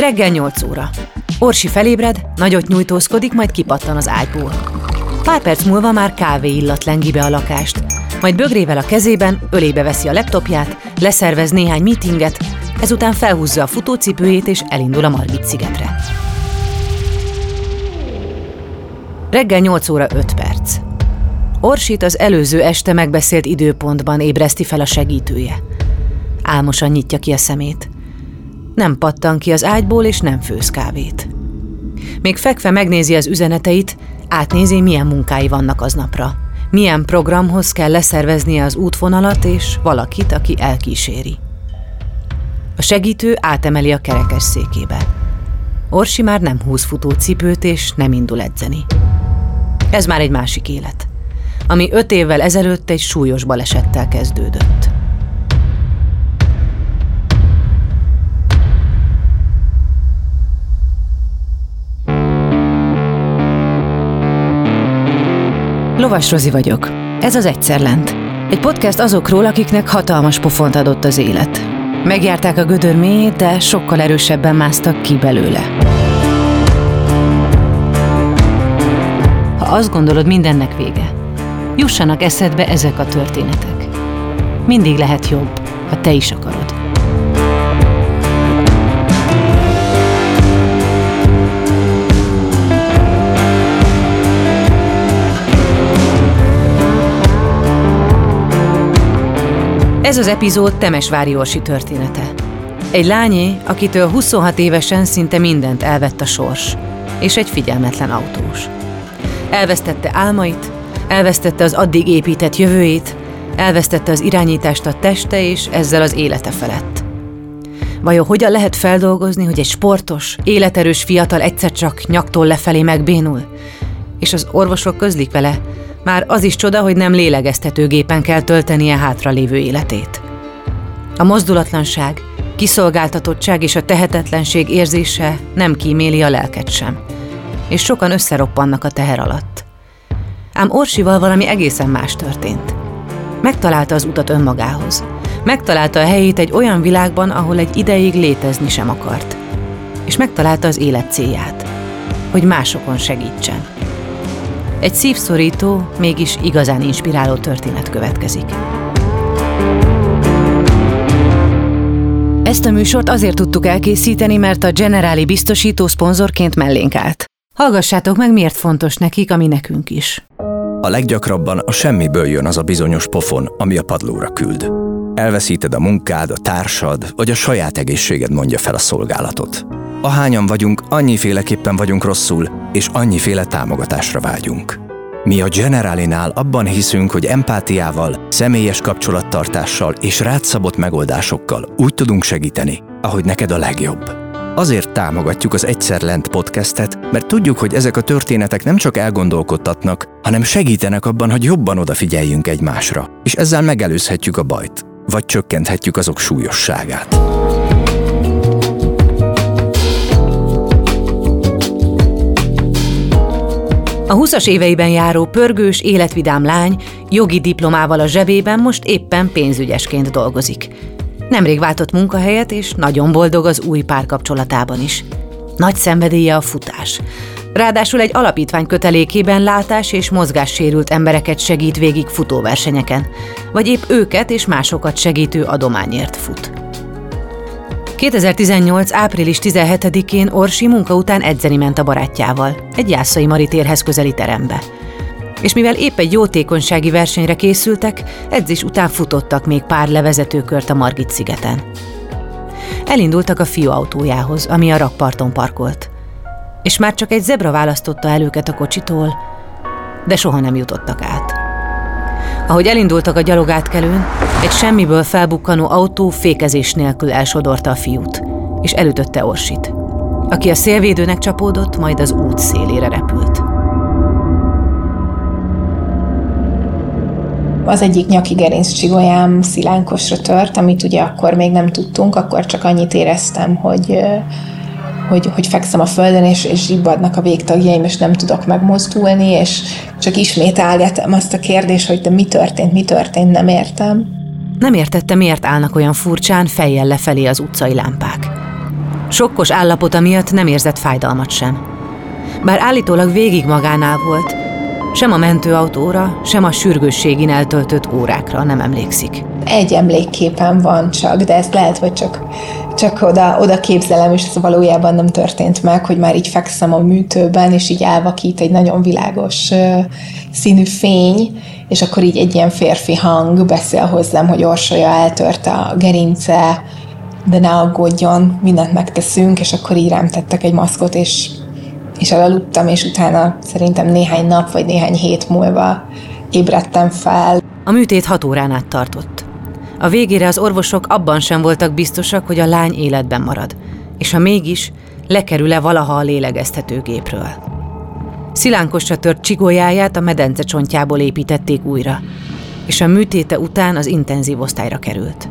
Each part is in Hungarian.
Reggel 8 óra. Orsi felébred, nagyot nyújtózkodik, majd kipattan az ágyból. Pár perc múlva már kávé illat lengi be a lakást, majd bögrével a kezében ölébe veszi a laptopját, leszervez néhány meetinget, ezután felhúzza a futócipőjét és elindul a Margit-szigetre. Reggel 8 óra 5 perc. Orsit az előző este megbeszélt időpontban ébreszti fel a segítője. Álmosan nyitja ki a szemét. Nem pattan ki az ágyból, és nem főz kávét. Még fekve megnézi az üzeneteit, átnézi, milyen munkái vannak aznapra. Milyen programhoz kell leszerveznie az útvonalat és valakit, aki elkíséri. A segítő átemeli a kerekesszékébe. Orsi már nem húz futócipőt és nem indul edzeni. Ez már egy másik élet, ami 5 évvel ezelőtt egy súlyos balesettel kezdődött. Lovas Rozi vagyok. Ez az Egyszer Lent. Egy podcast azokról, akiknek hatalmas pofont adott az élet. Megjárták a gödör mélyét, de sokkal erősebben másztak ki belőle. Ha azt gondolod, mindennek vége, jussanak eszedbe ezek a történetek. Mindig lehet jobb, ha te is akarod. Ez az epizód Temesvári Orsi története. Egy lányé, akitől 26 évesen szinte mindent elvett a sors, és egy figyelmetlen autós. Elvesztette álmait, elvesztette az addig épített jövőjét, elvesztette az irányítást a teste és ezzel az élete felett. Vajon hogyan lehet feldolgozni, hogy egy sportos, életerős fiatal egyszer csak nyaktól lefelé megbénul? És az orvosok közlik vele, már az is csoda, hogy nem lélegeztetőgépen kell töltenie hátralévő életét. A mozdulatlanság, kiszolgáltatottság és a tehetetlenség érzése nem kíméli a lelket sem, és sokan összeroppannak a teher alatt. Ám Orsival valami egészen más történt. Megtalálta az utat önmagához. Megtalálta a helyét egy olyan világban, ahol egy ideig létezni sem akart. És megtalálta az élet célját, hogy másokon segítsen. Egy szívszorító, mégis igazán inspiráló történet következik. Ezt a műsort azért tudtuk elkészíteni, mert a Generali biztosító szponzorként mellénk állt. Hallgassátok meg, miért fontos nekik, ami nekünk is. A leggyakrabban a semmiből jön az a bizonyos pofon, ami a padlóra küld. Elveszíted a munkád, a társad, vagy a saját egészséged mondja fel a szolgálatot. Ahányan vagyunk, annyiféleképpen vagyunk rosszul, és annyiféle támogatásra vágyunk. Mi a Generalinál abban hiszünk, hogy empátiával, személyes kapcsolattartással és rád szabott megoldásokkal úgy tudunk segíteni, ahogy neked a legjobb. Azért támogatjuk az Egyszer Lent podcastet, mert tudjuk, hogy ezek a történetek nem csak elgondolkodtatnak, hanem segítenek abban, hogy jobban odafigyeljünk egymásra, és ezzel megelőzhetjük a bajt, vagy csökkenthetjük azok súlyosságát. A 20-as éveiben járó pörgős, életvidám lány jogi diplomával a zsebében most éppen pénzügyesként dolgozik. Nemrég váltott munkahelyet, és nagyon boldog az új párkapcsolatában is. Nagy szenvedélye a futás. Ráadásul egy alapítvány kötelékében látás- és mozgássérült embereket segít végig futóversenyeken, vagy épp őket és másokat segítő adományért fut. 2018. április 17-én Orsi munka után edzeni ment a barátjával, egy Jászai Mari térhez közeli terembe. És mivel épp egy jótékonysági versenyre készültek, edzés után futottak még pár levezetőkört a Margit-szigeten. Elindultak a fiú autójához, ami a rakparton parkolt. És már csak egy zebra választotta el őket a kocsitól, de soha nem jutottak át. Ahogy elindultak a gyalogátkelőn, egy semmiből felbukkanó autó fékezés nélkül elsodorta a fiút, és elütötte Orsit, aki a szélvédőnek csapódott, majd az út szélére repült. Az egyik nyaki gerinccsigolyám szilánkosra tört, amit ugye akkor még nem tudtunk, akkor csak annyit éreztem, hogy fekszem a földön, és zsibbadnak a végtagjaim, és nem tudok megmozdulni, és csak ismételgetem azt a kérdést, hogy de mi történt, nem értem. Nem értette, miért állnak olyan furcsán fejjel lefelé az utcai lámpák. Sokkos állapota miatt nem érzett fájdalmat sem. Bár állítólag végig magánál volt, sem a mentőautóra, sem a sürgősségin eltöltött órákra nem emlékszik. Egy emlékképem van csak, de ezt lehet, hogy csak oda képzelem, és ez valójában nem történt meg, hogy már így fekszem a műtőben, és így elvakít egy nagyon világos színű fény, és akkor így egy ilyen férfi hang beszél hozzám, hogy Orsolya, eltörte a gerince, de ne aggódjon, mindent megteszünk, és akkor így rám tettek egy maszkot, és elaludtam, és utána szerintem néhány nap, vagy néhány hét múlva ébredtem fel. A műtét 6 órán át tartott. A végére az orvosok abban sem voltak biztosak, hogy a lány életben marad, és ha mégis, lekerül-e valaha a lélegeztetőgépről. Szilánkosra tört csigójáját a medence csontjából építették újra, és a műtéte után az intenzív osztályra került.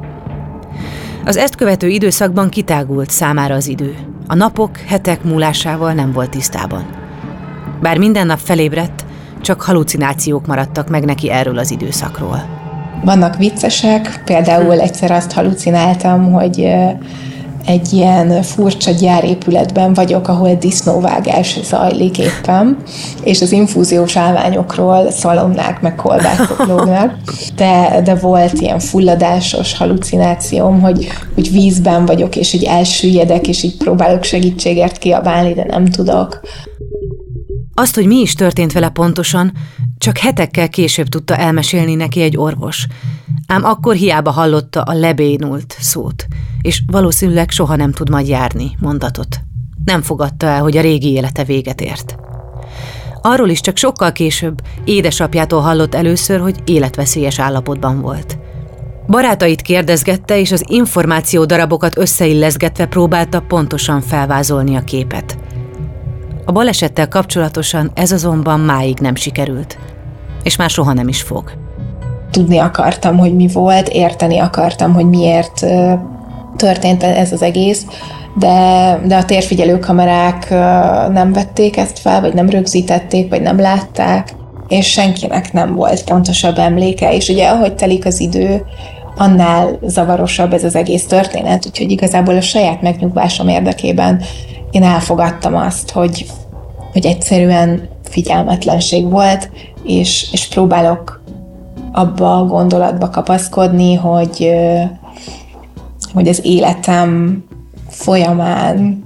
Az ezt követő időszakban kitágult számára az idő. A napok, hetek múlásával nem volt tisztában. Bár minden nap felébredt, csak halucinációk maradtak meg neki erről az időszakról. Vannak viccesek, például egyszer azt halucináltam, hogy egy ilyen furcsa gyárépületben vagyok, ahol disznóvágás zajlik éppen, és az infúziós állványokról szalonnák meg kolbászok lógnak, de volt ilyen fulladásos halucinációm, hogy vízben vagyok, és így elsüllyedek, és így próbálok segítségért kiabálni, de nem tudok. Azt, hogy mi is történt vele pontosan, csak hetekkel később tudta elmesélni neki egy orvos, ám akkor hiába hallotta a lebénult szót, és valószínűleg soha nem tud majd járni mondatot. Nem fogadta el, hogy a régi élete véget ért. Arról is csak sokkal később édesapjától hallott először, hogy életveszélyes állapotban volt. Barátait kérdezgette, és az információ darabokat összeilleszgetve próbálta pontosan felvázolni a képet. A balesettel kapcsolatosan ez azonban máig nem sikerült, és már soha nem is fog. Tudni akartam, hogy mi volt, érteni akartam, hogy miért történt ez az egész, de a térfigyelő kamerák nem vették ezt fel, vagy nem rögzítették, vagy nem látták, és senkinek nem volt pontosabb emléke, és ugye ahogy telik az idő, annál zavarosabb ez az egész történet, úgyhogy igazából a saját megnyugvásom érdekében én elfogadtam azt, hogy egyszerűen figyelmetlenség volt, és próbálok abba a gondolatba kapaszkodni, hogy az életem folyamán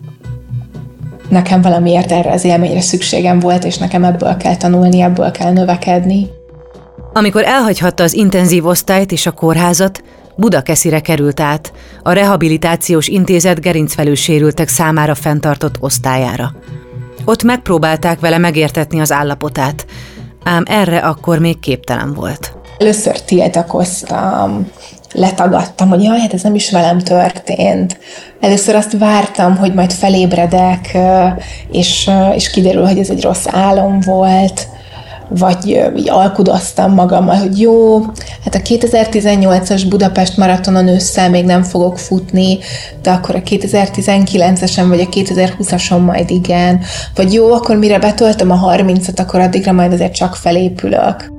nekem valamiért erre az élményre szükségem volt, és nekem ebből kell tanulni, ebből kell növekedni. Amikor elhagyhatta az intenzív osztályt és a kórházat, Budakeszire került át, a Rehabilitációs Intézet gerincvelősérültek számára fenntartott osztályára. Ott megpróbálták vele megértetni az állapotát, ám erre akkor még képtelen volt. Először tiltakoztam, letagadtam, hogy jaj, hát ez nem is velem történt. Először azt vártam, hogy majd felébredek, és kiderül, hogy ez egy rossz álom volt, vagy így alkudoztam magammal, hogy jó, hát a 2018-as Budapest maratonon ősszel még nem fogok futni, de akkor a 2019-esen vagy a 2020-ason majd igen, vagy jó, akkor mire betöltöm a 30-at, akkor addigra majd azért csak felépülök.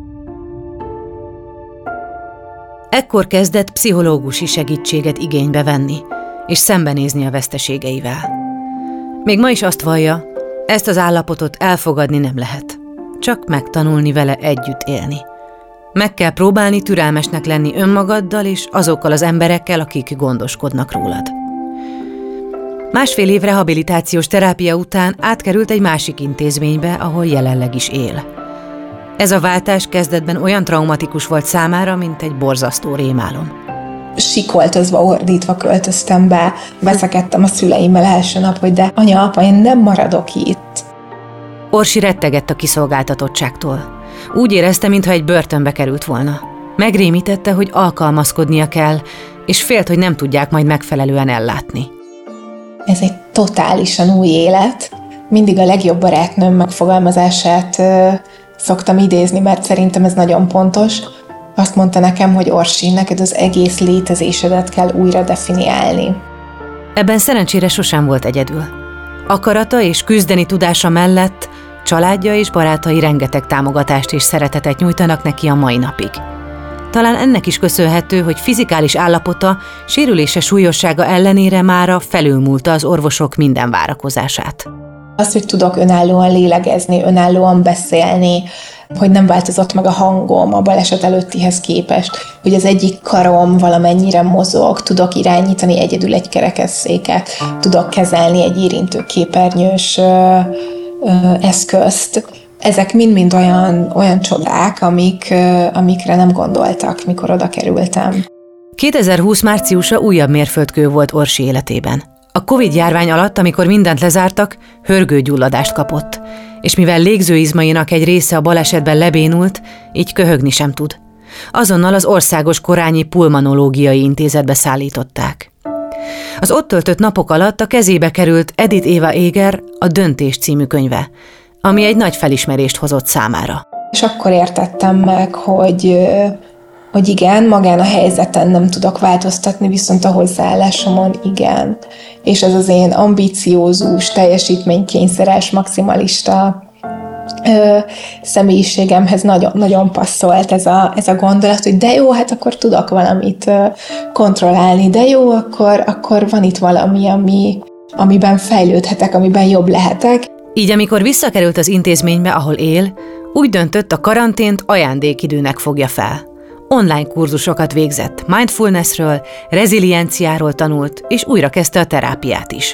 Ekkor kezdett pszichológusi segítséget igénybe venni, és szembenézni a veszteségeivel. Még ma is azt vallja, ezt az állapotot elfogadni nem lehet, csak megtanulni vele együtt élni. Meg kell próbálni türelmesnek lenni önmagaddal és azokkal az emberekkel, akik gondoskodnak rólad. 1,5 év rehabilitációs terápia után átkerült egy másik intézménybe, ahol jelenleg is él. Ez a váltás kezdetben olyan traumatikus volt számára, mint egy borzasztó rémálom. Sikoltozva, ordítva költöztem be, veszekedtem a szüleimmel első nap, hogy de anya, apa, én nem maradok itt. Orsi rettegett a kiszolgáltatottságtól. Úgy érezte, mintha egy börtönbe került volna. Megrémítette, hogy alkalmazkodnia kell, és félt, hogy nem tudják majd megfelelően ellátni. Ez egy totálisan új élet. Mindig a legjobb barátnőm megfogalmazását szoktam idézni, mert szerintem ez nagyon pontos. Azt mondta nekem, hogy Orsi, neked az egész létezésedet kell újra definiálni. Ebben szerencsére sosem volt egyedül. Akarata és küzdeni tudása mellett családja és barátai rengeteg támogatást és szeretetet nyújtanak neki a mai napig. Talán ennek is köszönhető, hogy fizikális állapota, sérülése súlyossága ellenére mára felülmúlta az orvosok minden várakozását. Az, hogy tudok önállóan lélegezni, önállóan beszélni, hogy nem változott meg a hangom a baleset előttihez képest, hogy az egyik karom valamennyire mozog, tudok irányítani egyedül egy kerekesszéket, tudok kezelni egy érintőképernyős eszközt. Ezek mind-mind olyan csodák, amikre nem gondoltak, mikor oda kerültem. 2020 márciusa újabb mérföldkő volt Orsi életében. A Covid-járvány alatt, amikor mindent lezártak, hörgőgyulladást kapott, és mivel légzőizmainak egy része a balesetben lebénult, így köhögni sem tud. Azonnal az Országos Korányi Pulmonológiai Intézetbe szállították. Az ott töltött napok alatt a kezébe került Edith Eva Eger A Döntés című könyve, ami egy nagy felismerést hozott számára. És akkor értettem meg, hogy igen, magán a helyzeten nem tudok változtatni, viszont a hozzáállásomon igen. És ez az én ambiciózus, teljesítménykényszeres, maximalista személyiségemhez nagyon, nagyon passzolt ez a gondolat, hogy de jó, hát akkor tudok valamit kontrollálni, de jó, akkor van itt valami, amiben fejlődhetek, amiben jobb lehetek. Így amikor visszakerült az intézménybe, ahol él, úgy döntött, a karantént ajándékidőnek fogja fel. Online kurzusokat végzett, mindfulnessről, rezilienciáról tanult, és újra kezdte a terápiát is.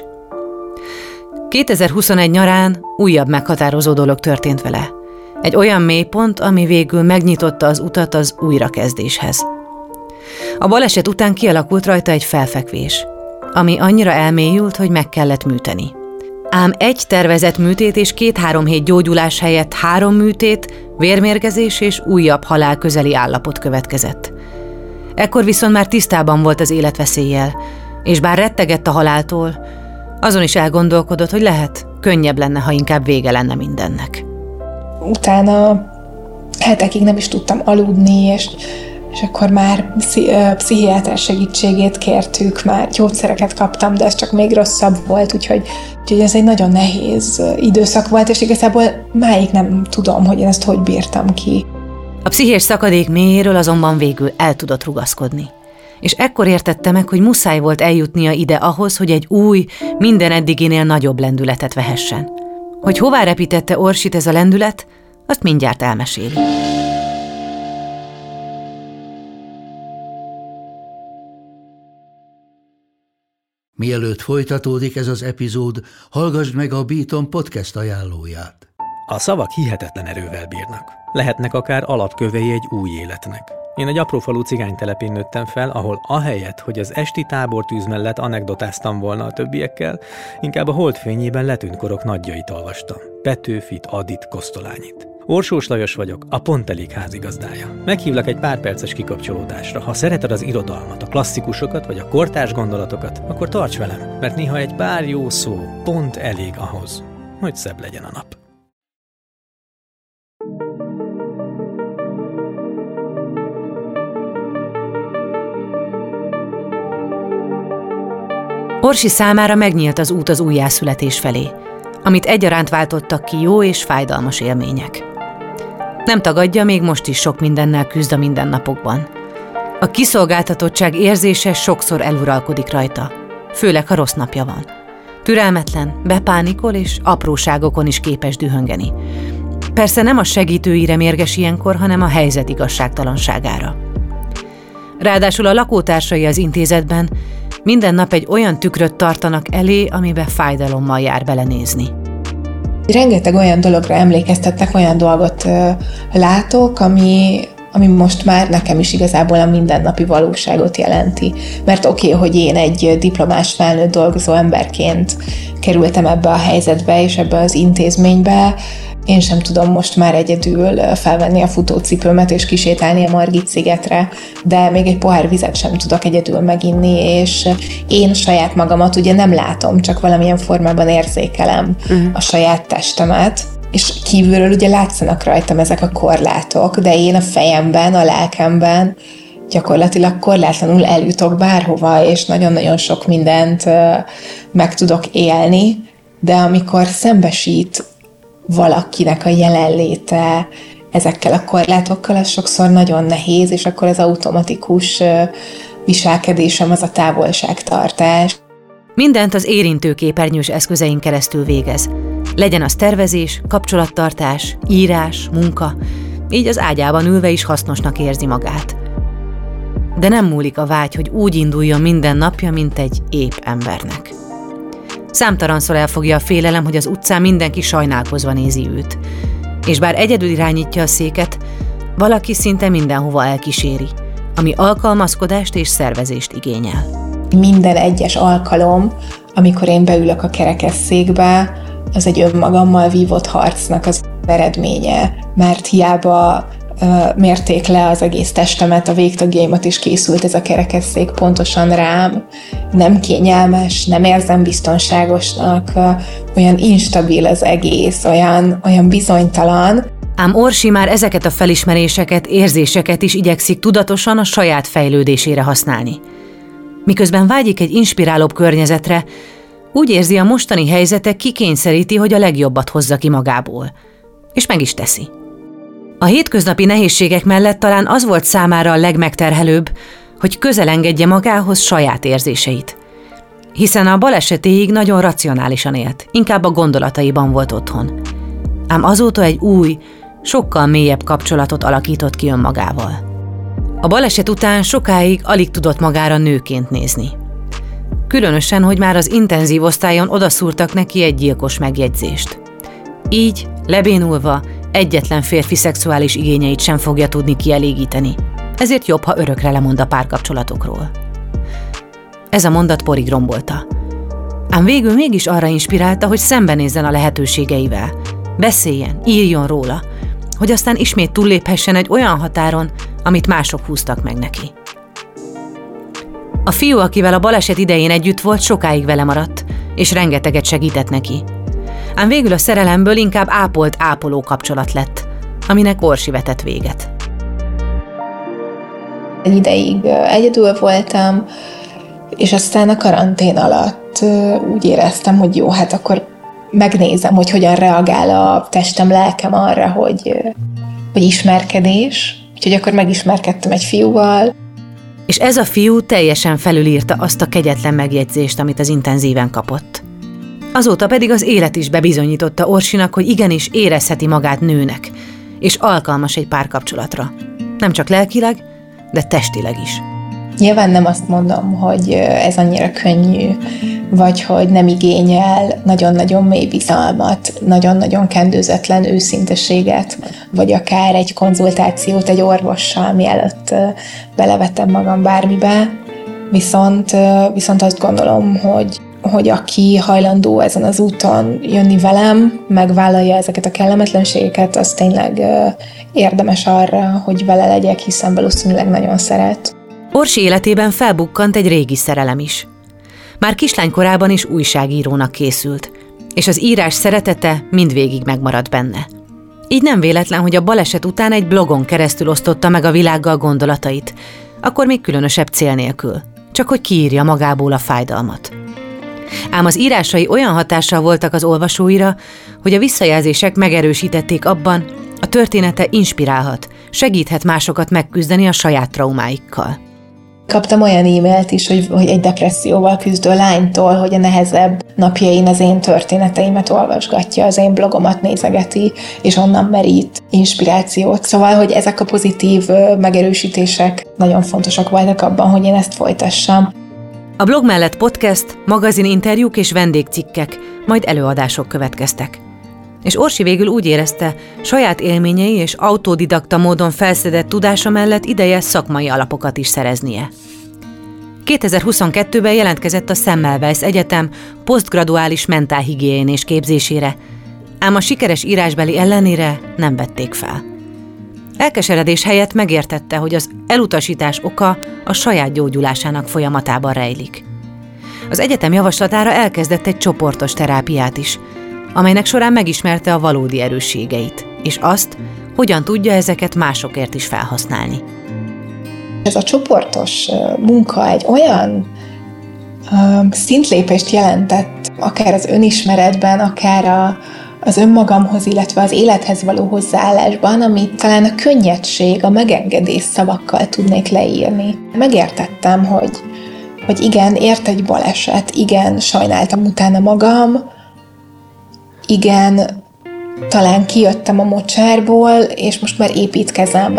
2021 nyarán újabb meghatározó dolog történt vele. Egy olyan mélypont, ami végül megnyitotta az utat az újrakezdéshez. A baleset után kialakult rajta egy felfekvés, ami annyira elmélyült, hogy meg kellett műteni. Ám egy tervezett műtét és 2-3 hét gyógyulás helyett 3 műtét, vérmérgezés és újabb halálközeli állapot következett. Ekkor viszont már tisztában volt az életveszéllyel, és bár rettegett a haláltól, azon is elgondolkodott, hogy lehet, könnyebb lenne, ha inkább vége lenne mindennek. Utána hetekig nem is tudtam aludni, és akkor már pszichiáter segítségét kértük, már gyógyszereket kaptam, de ez csak még rosszabb volt, úgyhogy ez egy nagyon nehéz időszak volt, és igazából máig nem tudom, hogy én ezt hogy bírtam ki. A pszichés szakadék mélyéről azonban végül el tudott rugaszkodni. És ekkor értette meg, hogy muszáj volt eljutnia ide ahhoz, hogy egy új, minden eddiginél nagyobb lendületet vehessen. Hogy hová repítette Orsit ez a lendület, azt mindjárt elmeséli. Mielőtt folytatódik ez az epizód, hallgassd meg a Beaton podcast ajánlóját. A szavak hihetetlen erővel bírnak. Lehetnek akár alapkövei egy új életnek. Én egy aprófalu cigánytelepén nőttem fel, ahol ahelyett, hogy az esti tábortűz mellett anekdotáztam volna a többiekkel, inkább a holdfényében letűnt korok nagyjait olvastam. Petőfit, Adit, Kosztolányit. Orsós Lajos vagyok, a Pont Elég házigazdája. Meghívlak egy pár perces kikapcsolódásra. Ha szereted az irodalmat, a klasszikusokat vagy a kortárs gondolatokat, akkor tarts velem, mert néha egy pár jó szó pont elég ahhoz, hogy szebb legyen a nap. Orsi számára megnyílt az út az újjászületés felé, amit egyaránt váltottak ki jó és fájdalmas élmények. Nem tagadja, még most is sok mindennel küzd a mindennapokban. A kiszolgáltatottság érzése sokszor eluralkodik rajta, főleg ha rossz napja van. Türelmetlen, bepánikol és apróságokon is képes dühöngeni. Persze nem a segítőire mérges ilyenkor, hanem a helyzet igazságtalanságára. Ráadásul a lakótársai az intézetben minden nap egy olyan tükröt tartanak elé, amiben fájdalommal jár belenézni. Rengeteg olyan dologra emlékeztettek, olyan dolgot látok, ami most már nekem is igazából a mindennapi valóságot jelenti. Mert oké, hogy én egy diplomás felnőtt dolgozó emberként kerültem ebbe a helyzetbe és ebbe az intézménybe, én sem tudom most már egyedül felvenni a futócipőmet és kisétálni a Margit szigetre, de még egy pohár vizet sem tudok egyedül meginni, és én saját magamat ugye nem látom, csak valamilyen formában érzékelem a saját testemet, és kívülről ugye látszanak rajtam ezek a korlátok, de én a fejemben, a lelkemben gyakorlatilag korlátlanul eljutok bárhova, és nagyon-nagyon sok mindent meg tudok élni, de amikor szembesít valakinek a jelenléte ezekkel a korlátokkal, az sokszor nagyon nehéz, és akkor az automatikus viselkedésem az a távolságtartás. Mindent az érintő képernyős eszközein keresztül végez. Legyen az tervezés, kapcsolattartás, írás, munka, így az ágyában ülve is hasznosnak érzi magát. De nem múlik a vágy, hogy úgy induljon minden napja, mint egy épp embernek. Számtalanszor elfogja a félelem, hogy az utcán mindenki sajnálkozva nézi őt. És bár egyedül irányítja a széket, valaki szinte mindenhova elkíséri, ami alkalmazkodást és szervezést igényel. Minden egyes alkalom, amikor én beülök a kerekesszékbe, az egy önmagammal vívott harcnak az eredménye, mert hiába mérték le az egész testemet, a végtagjaimat is készült ez a kerekesszék pontosan rám. Nem kényelmes, nem érzem biztonságosnak, olyan instabil az egész, olyan bizonytalan. Ám Orsi már ezeket a felismeréseket, érzéseket is igyekszik tudatosan a saját fejlődésére használni. Miközben vágyik egy inspirálóbb környezetre, úgy érzi, a mostani helyzete kikényszeríti, hogy a legjobbat hozza ki magából. És meg is teszi. A hétköznapi nehézségek mellett talán az volt számára a legmegterhelőbb, hogy közel engedje magához saját érzéseit. Hiszen a balesetéig nagyon racionálisan élt, inkább a gondolataiban volt otthon. Ám azóta egy új, sokkal mélyebb kapcsolatot alakított ki önmagával. A baleset után sokáig alig tudott magára nőként nézni. Különösen, hogy már az intenzív osztályon odaszúrtak neki egy gyilkos megjegyzést. Így, lebénulva, egyetlen férfi szexuális igényeit sem fogja tudni kielégíteni, ezért jobb, ha örökre lemond a párkapcsolatokról. Ez a mondat porig rombolta. Ám végül mégis arra inspirálta, hogy szembenézzen a lehetőségeivel, beszéljen, írjon róla, hogy aztán ismét túlléphessen egy olyan határon, amit mások húztak meg neki. A fiú, akivel a baleset idején együtt volt, sokáig vele maradt, és rengeteget segített neki. Ám végül a szerelemből inkább ápolt-ápoló kapcsolat lett, aminek Orsi vetett véget. Egy ideig egyedül voltam, és aztán a karantén alatt úgy éreztem, hogy jó, hát akkor megnézem, hogy hogyan reagál a testem, lelkem arra, hogy ismerkedés. Úgyhogy akkor megismerkedtem egy fiúval. És ez a fiú teljesen felülírta azt a kegyetlen megjegyzést, amit az intenzíven kapott. Azóta pedig az élet is bebizonyította Orsinak, hogy igenis érezheti magát nőnek, és alkalmas egy párkapcsolatra. Nem csak lelkileg, de testileg is. Nyilván nem azt mondom, hogy ez annyira könnyű, vagy hogy nem igényel nagyon-nagyon mély bizalmat, nagyon-nagyon kendőzetlen őszinteséget, vagy akár egy konzultációt egy orvossal, mielőtt belevettem magam bármibe. Viszont azt gondolom, hogy aki hajlandó ezen az úton jönni velem, megvállalja ezeket a kellemetlenségeket, az tényleg érdemes arra, hogy vele legyek, hiszen valószínűleg nagyon szeret. Orsi életében felbukkant egy régi szerelem is. Már kislánykorában is újságírónak készült, és az írás szeretete mindvégig megmaradt benne. Így nem véletlen, hogy a baleset után egy blogon keresztül osztotta meg a világgal gondolatait, akkor még különösebb cél nélkül, csak hogy kiírja magából a fájdalmat. Ám az írásai olyan hatással voltak az olvasóira, hogy a visszajelzések megerősítették abban, a története inspirálhat, segíthet másokat megküzdeni a saját traumáikkal. Kaptam olyan e-mailt is, hogy egy depresszióval küzdő lánytól, hogy a nehezebb napjain az én történeteimet olvasgatja, az én blogomat nézegeti, és onnan merít inspirációt. Szóval, hogy ezek a pozitív megerősítések nagyon fontosak voltak abban, hogy én ezt folytassam. A blog mellett podcast, magazininterjúk és vendégcikkek, majd előadások következtek. És Orsi végül úgy érezte, saját élményei és autodidakta módon felszedett tudása mellett ideje szakmai alapokat is szereznie. 2022-ben jelentkezett a Semmelweis Egyetem posztgraduális mentálhigiénés képzésére, ám a sikeres írásbeli ellenére nem vették fel. Elkeseredés helyett megértette, hogy az elutasítás oka a saját gyógyulásának folyamatában rejlik. Az egyetem javaslatára elkezdett egy csoportos terápiát is, amelynek során megismerte a valódi erősségeit, és azt, hogyan tudja ezeket másokért is felhasználni. Ez a csoportos munka egy olyan szintlépést jelentett, akár az önismeretben, akár az önmagamhoz, illetve az élethez való hozzáállásban, amit talán a könnyedség, a megengedés szavakkal tudnék leírni. Megértettem, hogy igen, ért egy baleset, igen, sajnáltam utána magam, igen, talán kijöttem a mocsárból, és most már építkezem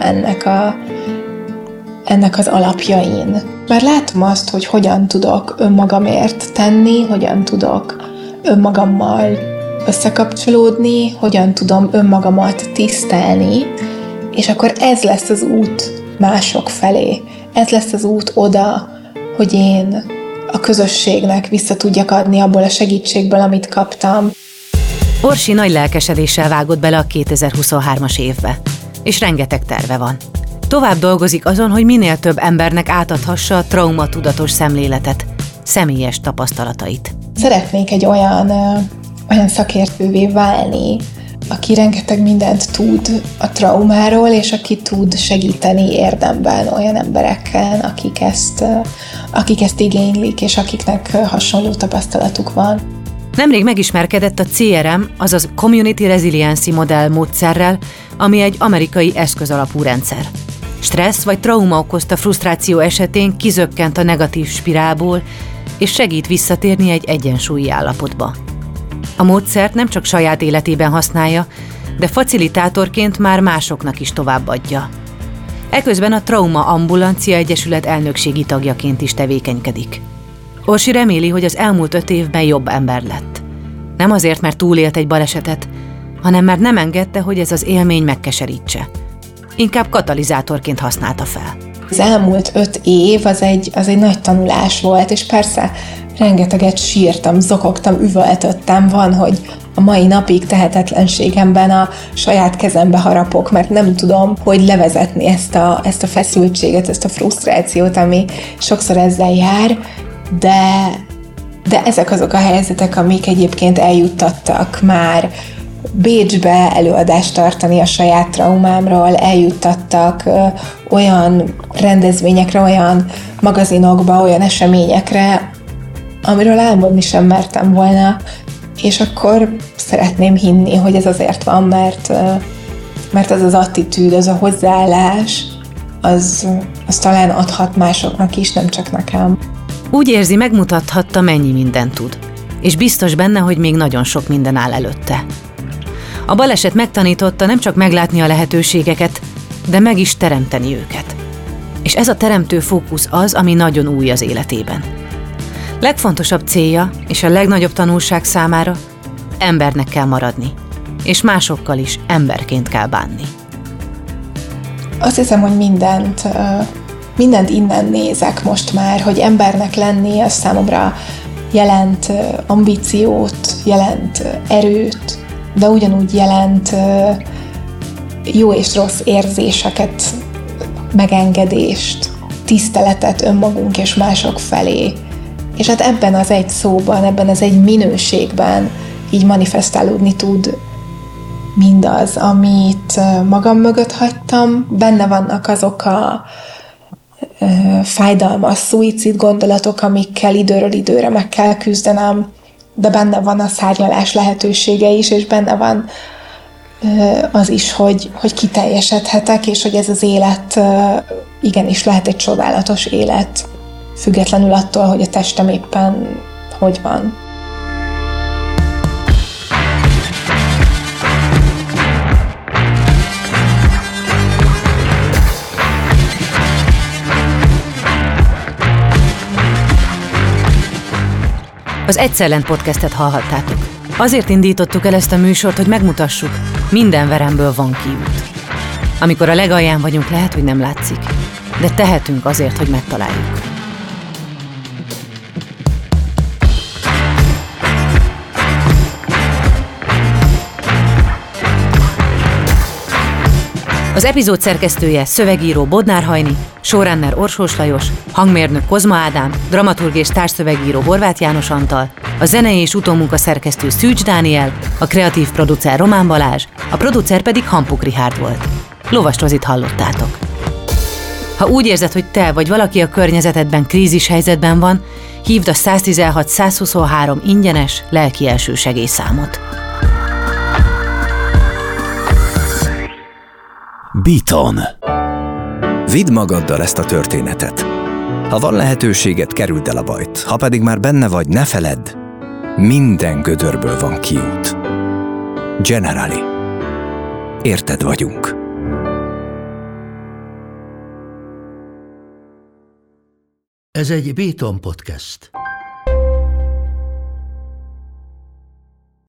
ennek az alapjain. Már látom azt, hogy hogyan tudok önmagamért tenni, hogyan tudok önmagammal összekapcsolódni, hogyan tudom önmagamat tisztelni, és akkor ez lesz az út mások felé. Ez lesz az út oda, hogy én a közösségnek vissza tudjak adni abból a segítségből, amit kaptam. Orsi nagy lelkesedéssel vágott bele a 2023-as évbe, és rengeteg terve van. Tovább dolgozik azon, hogy minél több embernek átadhassa a traumatudatos szemléletet, személyes tapasztalatait. Szeretnék egy olyan szakértővé válni, aki rengeteg mindent tud a traumáról, és aki tud segíteni érdemben olyan emberekkel, akik ezt igénylik, és akiknek hasonló tapasztalatuk van. Nemrég megismerkedett a CRM, azaz Community Resiliency Modell módszerrel, ami egy amerikai eszközalapú rendszer. Stressz vagy trauma okozta frusztráció esetén kizökkent a negatív spirálból, és segít visszatérni egy egyensúlyi állapotba. A módszert nem csak saját életében használja, de facilitátorként már másoknak is továbbadja. Eközben a Trauma Ambulancia Egyesület elnökségi tagjaként is tevékenykedik. Orsi reméli, hogy az elmúlt 5 évben jobb ember lett. Nem azért, mert túlélt egy balesetet, hanem mert nem engedte, hogy ez az élmény megkeserítse. Inkább katalizátorként használta fel. Az elmúlt 5 év az egy nagy tanulás volt, és persze rengeteget sírtam, zokogtam, üvöltöttem, van, hogy a mai napig tehetetlenségemben a saját kezembe harapok, mert nem tudom, hogy levezetni ezt a feszültséget, ezt a frusztrációt, ami sokszor ezzel jár, de ezek azok a helyzetek, amik egyébként eljuttattak már Bécsbe előadást tartani a saját traumámról, eljuttattak olyan rendezvényekre, olyan magazinokba, olyan eseményekre, amiről álmodni sem mertem volna, és akkor szeretném hinni, hogy ez azért van, mert az az attitűd, az a hozzáállás, az talán adhat másoknak is, nem csak nekem. Úgy érzi, megmutathatta, mennyi mindent tud, és biztos benne, hogy még nagyon sok minden áll előtte. A baleset megtanította nem csak meglátni a lehetőségeket, de meg is teremteni őket. És ez a teremtő fókusz az, ami nagyon új az életében. Legfontosabb célja, és a legnagyobb tanulság számára, embernek kell maradni, és másokkal is emberként kell bánni. Azt hiszem, hogy mindent innen nézek most már, hogy embernek lenni az számomra jelent ambíciót, jelent erőt, de ugyanúgy jelent jó és rossz érzéseket, megengedést, tiszteletet önmagunk és mások felé. És hát ebben az egy szóban, ebben az egy minőségben így manifestálódni tud mindaz, amit magam mögött hagytam. Benne vannak azok a fájdalmas szuicid gondolatok, amikkel időről időre meg kell küzdenem, de benne van a szárnyalás lehetősége is, és benne van az is, hogy kiteljesedhetek, és hogy ez az élet igenis lehet egy csodálatos élet, függetlenül attól, hogy a testem éppen hogy van. Az Egyszerlent podcastet hallhattátok. Azért indítottuk el ezt a műsort, hogy megmutassuk, minden veremből van kiút. Amikor a legalján vagyunk, lehet, hogy nem látszik, de tehetünk azért, hogy megtaláljuk. Az epizód szerkesztője, szövegíró Bodnár Hajni, showrunner Orsós Lajos, hangmérnök Kozma Ádám, dramaturg és társszövegíró Horváth János Antal, a zenei és utómunka szerkesztő Szűcs Dániel, a kreatív producer Román Balázs, a producer pedig Hampuk Richárd volt. Lovas Rozit hallottátok. Ha úgy érzed, hogy te vagy valaki a környezetedben krízis helyzetben van, hívd a 116-123 ingyenes lelki elsősegélyszámot. Beaton. Vidd magaddal ezt a történetet. Ha van lehetőséged, kerüld el a bajt. Ha pedig már benne vagy, ne feledd, minden gödörből van kiút. Generali. Érted vagyunk. Ez egy Beaton podcast.